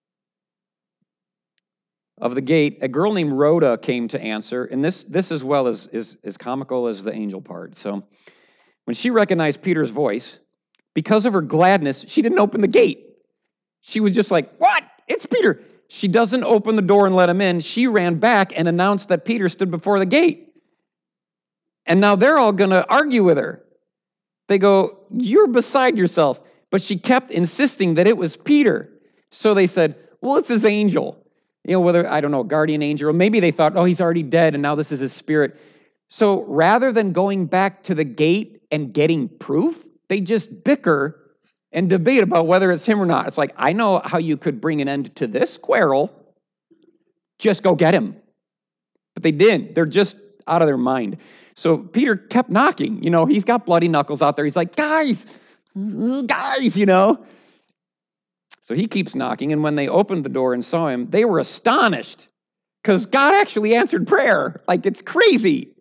of the gate, a girl named Rhoda came to answer. And this, this as well is, is, is comical as the angel part. So when she recognized Peter's voice, because of her gladness, she didn't open the gate. She was just like, what? It's Peter. She doesn't open the door and let him in. She ran back and announced that Peter stood before the gate. And now they're all going to argue with her. They go, you're beside yourself. But she kept insisting that it was Peter. So they said, well, it's his angel. You know, whether, I don't know, guardian angel, or maybe they thought, oh, he's already dead and now this is his spirit. So rather than going back to the gate and getting proof, they just bicker and debate about whether it's him or not. It's like, I know how you could bring an end to this quarrel. Just go get him. But they didn't. They're just out of their mind. So Peter kept knocking. You know, he's got bloody knuckles out there. He's like, guys, guys, you know. So he keeps knocking, and when they opened the door and saw him, they were astonished because God actually answered prayer. Like, it's crazy.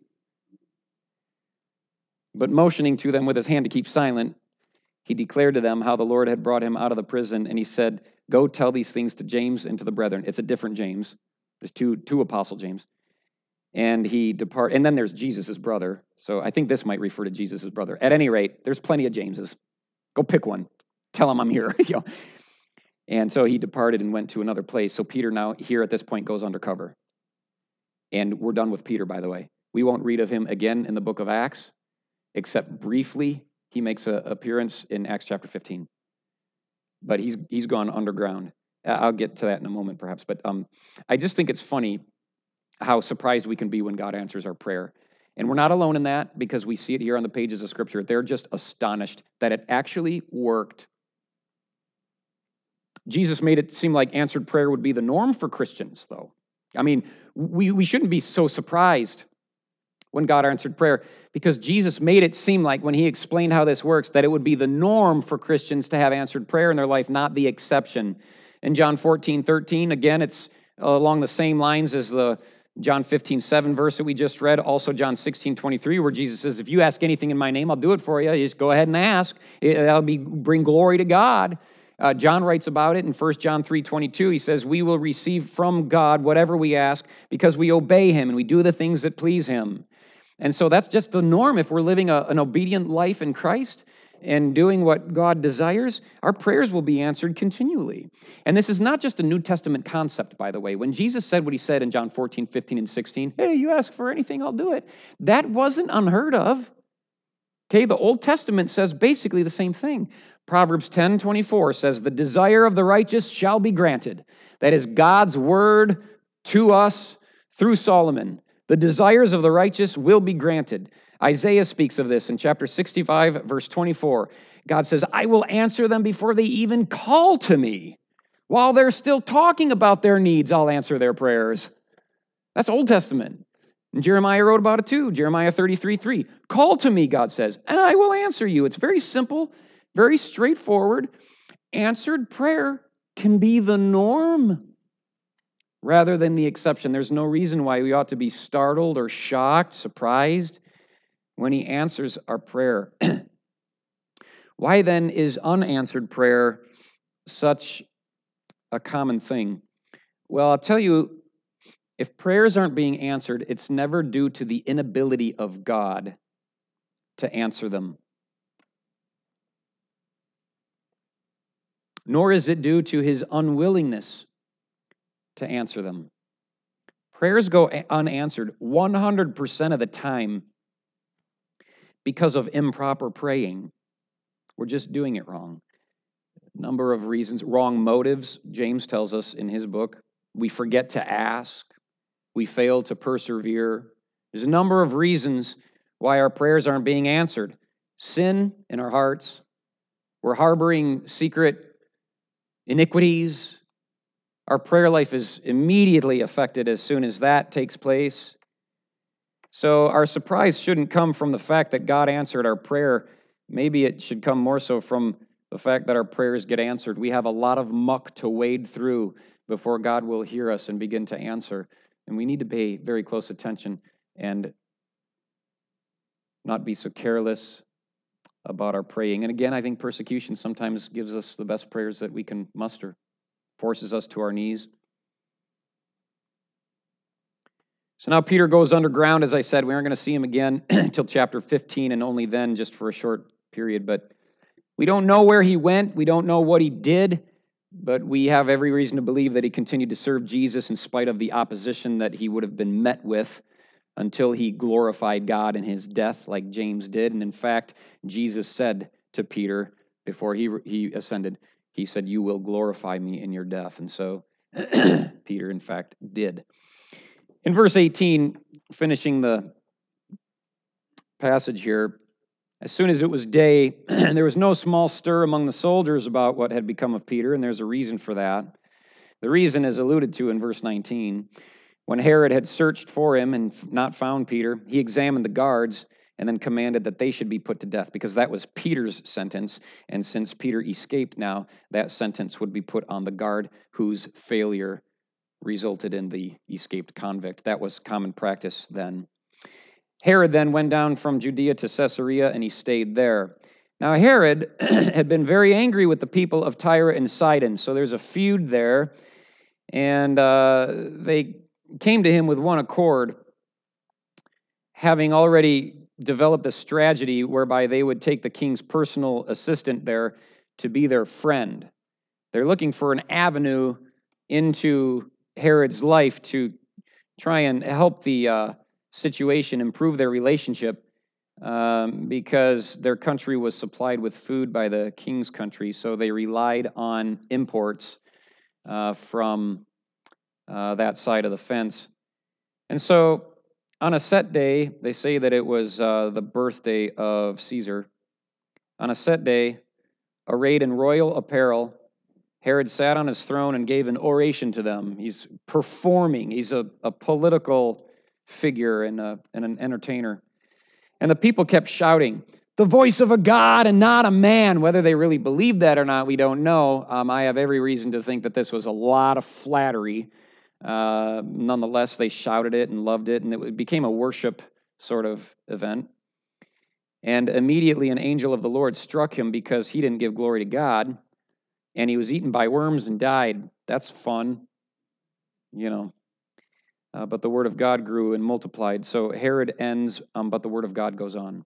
But motioning to them with his hand to keep silent, he declared to them how the Lord had brought him out of the prison, and he said, go tell these things to James and to the brethren. It's a different James. There's two, two Apostle James. And he depart, and then there's Jesus' brother. So I think this might refer to Jesus' brother. At any rate, there's plenty of Jameses. Go pick one. Tell him I'm here. you know. And so he departed and went to another place. So Peter now here at this point goes undercover. And we're done with Peter, by the way. We won't read of him again in the book of Acts, except briefly. He makes an appearance in Acts chapter fifteen. But he's he's gone underground. I'll get to that in a moment, perhaps. But um, I just think it's funny how surprised we can be when God answers our prayer. And we're not alone in that, because we see it here on the pages of Scripture. They're just astonished that it actually worked. Jesus made it seem like answered prayer would be the norm for Christians, though. I mean, we, we shouldn't be so surprised when God answered prayer, because Jesus made it seem like when he explained how this works, that it would be the norm for Christians to have answered prayer in their life, not the exception. In John fourteen thirteen, again, it's along the same lines as the John fifteen seven verse that we just read. Also John sixteen twenty-three, where Jesus says, if you ask anything in my name, I'll do it for you. You just go ahead and ask. It, that'll be bring glory to God. Uh, John writes about it in First John three twenty-two. He says, we will receive from God whatever we ask because we obey him and we do the things that please him. And so that's just the norm. If we're living a, an obedient life in Christ and doing what God desires, our prayers will be answered continually. And this is not just a New Testament concept, by the way. When Jesus said what he said in John fourteen, fifteen, and sixteen, hey, you ask for anything, I'll do it. That wasn't unheard of. Okay, the Old Testament says basically the same thing. Proverbs ten twenty-four says, the desire of the righteous shall be granted. That is God's word to us through Solomon. The desires of the righteous will be granted. Isaiah speaks of this in chapter sixty-five, verse twenty-four. God says, I will answer them before they even call to me. While they're still talking about their needs, I'll answer their prayers. That's Old Testament. And Jeremiah wrote about it too. Jeremiah thirty-three three. Call to me, God says, and I will answer you. It's very simple, very straightforward. answered prayer can be the norm rather than the exception. There's no reason why we ought to be startled or shocked, surprised when he answers our prayer. Why then is unanswered prayer such a common thing? Well, I'll tell you, if prayers aren't being answered, it's never due to the inability of God to answer them. Nor is it due to his unwillingness to answer them. Prayers go unanswered one hundred percent of the time because of improper praying. We're just doing it wrong. Number of reasons. Wrong motives, James tells us in his book. We forget to ask. We fail to persevere. There's a number of reasons why our prayers aren't being answered. Sin in our hearts. We're harboring secret iniquities. Our prayer life is immediately affected as soon as that takes place. So our surprise shouldn't come from the fact that God answered our prayer. Maybe it should come more so from the fact that our prayers get answered. We have a lot of muck to wade through before God will hear us and begin to answer. And we need to pay very close attention and not be so careless about our praying. And again, I think persecution sometimes gives us the best prayers that we can muster, forces us to our knees. So now Peter goes underground, as I said. We aren't going to see him again until chapter fifteen, and only then just for a short period. But we don't know where he went. We don't know what he did. But we have every reason to believe that he continued to serve Jesus in spite of the opposition that he would have been met with until he glorified God in his death like James did. And in fact, Jesus said to Peter before he, he ascended, he said, "You will glorify me in your death." And so Peter, in fact, did. In verse eighteen, finishing the passage here, as soon as it was day, there was no small stir among the soldiers about what had become of Peter, and there's a reason for that. The reason is alluded to in verse nineteen. When Herod had searched for him and not found Peter, he examined the guards and then commanded that they should be put to death, because that was Peter's sentence. And since Peter escaped now, that sentence would be put on the guard whose failure resulted in the escaped convict. That was common practice then. Herod then went down from Judea to Caesarea, and he stayed there. Now Herod had been very angry with the people of Tyre and Sidon, so there's a feud there, and uh, they came to him with one accord, having already developed a strategy whereby they would take the king's personal assistant there to be their friend. They're looking for an avenue into Herod's life to try and help the uh, situation, improve their relationship, um, because their country was supplied with food by the king's country, so they relied on imports uh, from uh, that side of the fence. And so on a set day, they say that it was uh, the birthday of Caesar. On a set day, arrayed in royal apparel, Herod sat on his throne and gave an oration to them. He's performing. He's a, a political figure and, a, and an entertainer. And the people kept shouting, "The voice of a God and not a man." Whether they really believed that or not, we don't know. Um, I have every reason to think that this was a lot of flattery. Uh, nonetheless, they shouted it and loved it, and it became a worship sort of event. And immediately an angel of the Lord struck him because he didn't give glory to God, and he was eaten by worms and died. That's fun, you know. Uh, but the word of God grew and multiplied. So Herod ends, um, but the word of God goes on.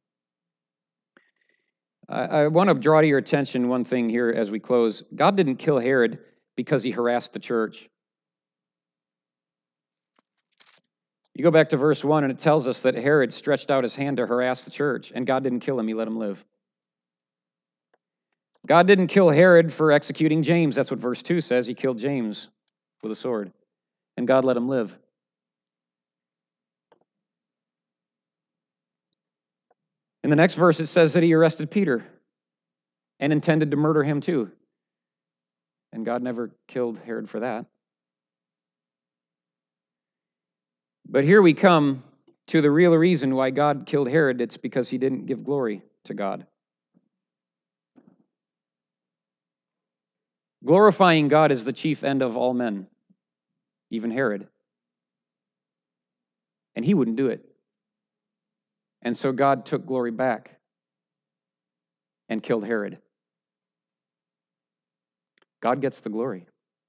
I, I want to draw to your attention one thing here as we close. God didn't kill Herod because he harassed the church. You go back to verse one, and it tells us that Herod stretched out his hand to harass the church, and God didn't kill him. He let him live. God didn't kill Herod for executing James. That's what verse two says. He killed James with a sword, and God let him live. In the next verse, it says that he arrested Peter and intended to murder him too. And God never killed Herod for that. But here we come to the real reason why God killed Herod. It's because he didn't give glory to God. Glorifying God is the chief end of all men, even Herod. And he wouldn't do it. And so God took glory back and killed Herod. God gets the glory.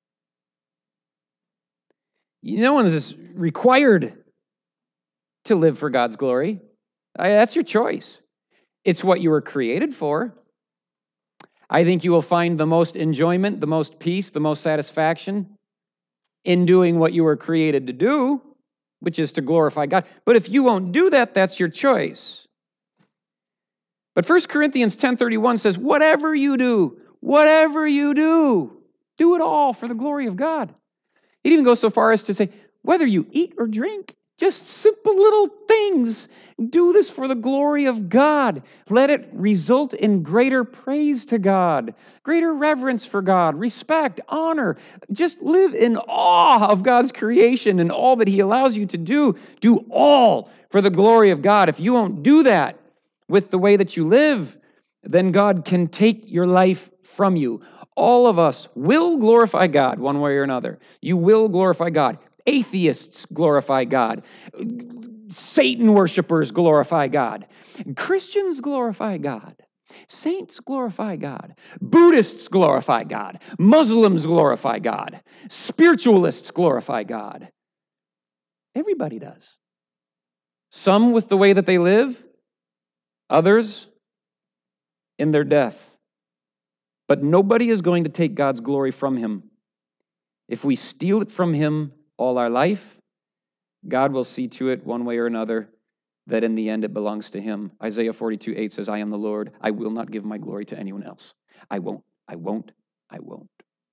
No one is required to live for God's glory. That's your choice. It's what you were created for. I think you will find the most enjoyment, the most peace, the most satisfaction in doing what you were created to do, which is to glorify God. But if you won't do that, that's your choice. But First Corinthians ten thirty-one says, whatever you do, whatever you do, do it all for the glory of God. It even goes so far as to say, whether you eat or drink, just simple little things, do this for the glory of God. Let it result in greater praise to God, greater reverence for God, respect, honor. Just live in awe of God's creation and all that He allows you to do. Do all for the glory of God. If you won't do that with the way that you live, then God can take your life from you. All of us will glorify God one way or another. You will glorify God. Atheists glorify God. Satan worshipers glorify God. Christians glorify God. Saints glorify God. Buddhists glorify God. Muslims glorify God. Spiritualists glorify God. Everybody does. Some with the way that they live, others in their death. But nobody is going to take God's glory from Him. If we steal it from Him all our life, God will see to it one way or another that in the end it belongs to Him. Isaiah forty-two eight says, I am the Lord. I will not give my glory to anyone else. I won't, I won't, I won't.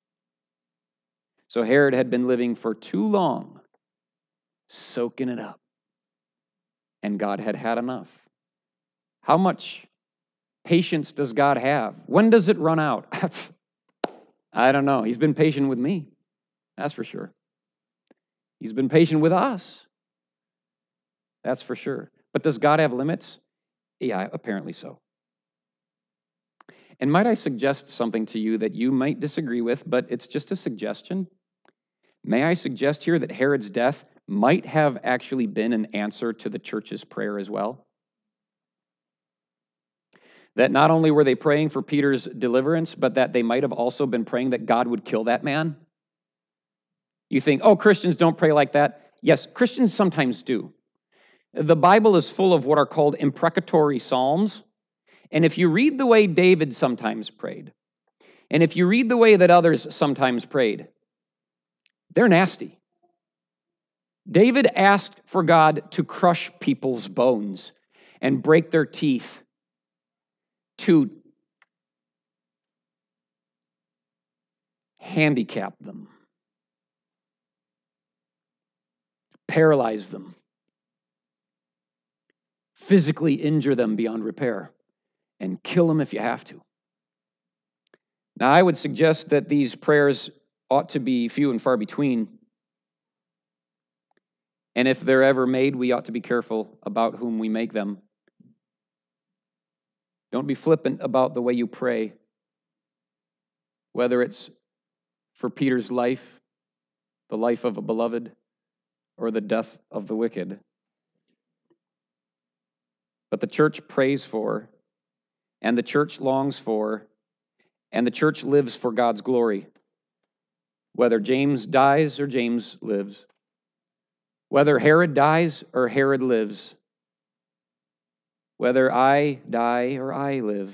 So Herod had been living for too long, soaking it up. And God had had enough. How much patience does God have? When does it run out? That's, I don't know. He's been patient with me. That's for sure. He's been patient with us. That's for sure. But does God have limits? Yeah, apparently so. And might I suggest something to you that you might disagree with, but it's just a suggestion? May I suggest here that Herod's death might have actually been an answer to the church's prayer as well? That not only were they praying for Peter's deliverance, but that they might have also been praying that God would kill that man? You think, oh, Christians don't pray like that. Yes, Christians sometimes do. The Bible is full of what are called imprecatory psalms. And if you read the way David sometimes prayed, and if you read the way that others sometimes prayed, they're nasty. David asked for God to crush people's bones and break their teeth, to handicap them, paralyze them, physically injure them beyond repair, and kill them if you have to. Now, I would suggest that these prayers ought to be few and far between. And if they're ever made, we ought to be careful about whom we make them. Don't be flippant about the way you pray, whether it's for Peter's life, the life of a beloved, or the death of the wicked. But the church prays for, and the church longs for, and the church lives for God's glory. Whether James dies or James lives, whether Herod dies or Herod lives, whether I die or I live,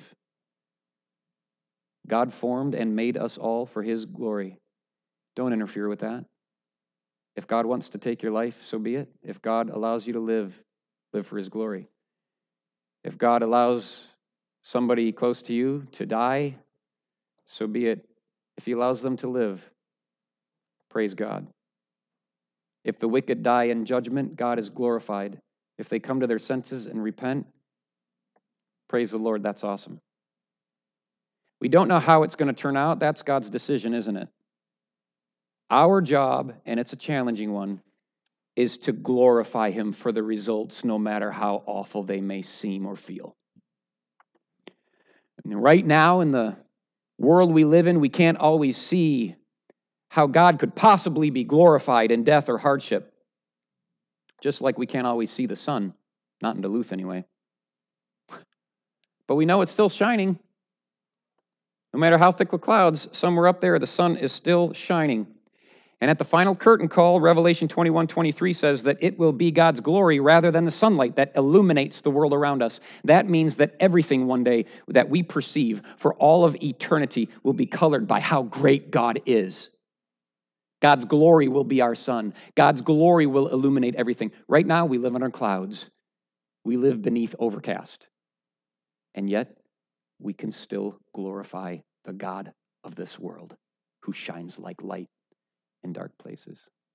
God formed and made us all for His glory. Don't interfere with that. If God wants to take your life, so be it. If God allows you to live, live for His glory. If God allows somebody close to you to die, so be it. If He allows them to live, praise God. If the wicked die in judgment, God is glorified. If they come to their senses and repent, praise the Lord, that's awesome. We don't know how it's going to turn out. That's God's decision, isn't it? Our job, and it's a challenging one, is to glorify Him for the results, no matter how awful they may seem or feel. And right now, in the world we live in, we can't always see how God could possibly be glorified in death or hardship. Just like we can't always see the sun, not in Duluth anyway. But we know it's still shining. No matter how thick the clouds, somewhere up there, the sun is still shining. And at the final curtain call, Revelation twenty-one twenty-three says that it will be God's glory rather than the sunlight that illuminates the world around us. That means that everything one day that we perceive for all of eternity will be colored by how great God is. God's glory will be our sun. God's glory will illuminate everything. Right now, we live under clouds. We live beneath overcast. And yet, we can still glorify the God of this world who shines like light in dark places.